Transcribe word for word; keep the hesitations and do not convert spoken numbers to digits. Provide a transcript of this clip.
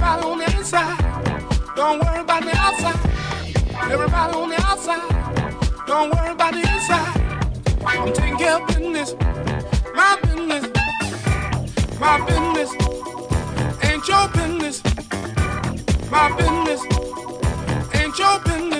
Everybody on the inside, don't worry about the outside. Everybody on the outside, don't worry about the inside. I'm taking care of business, my business, my business, ain't your business. My business, ain't your business.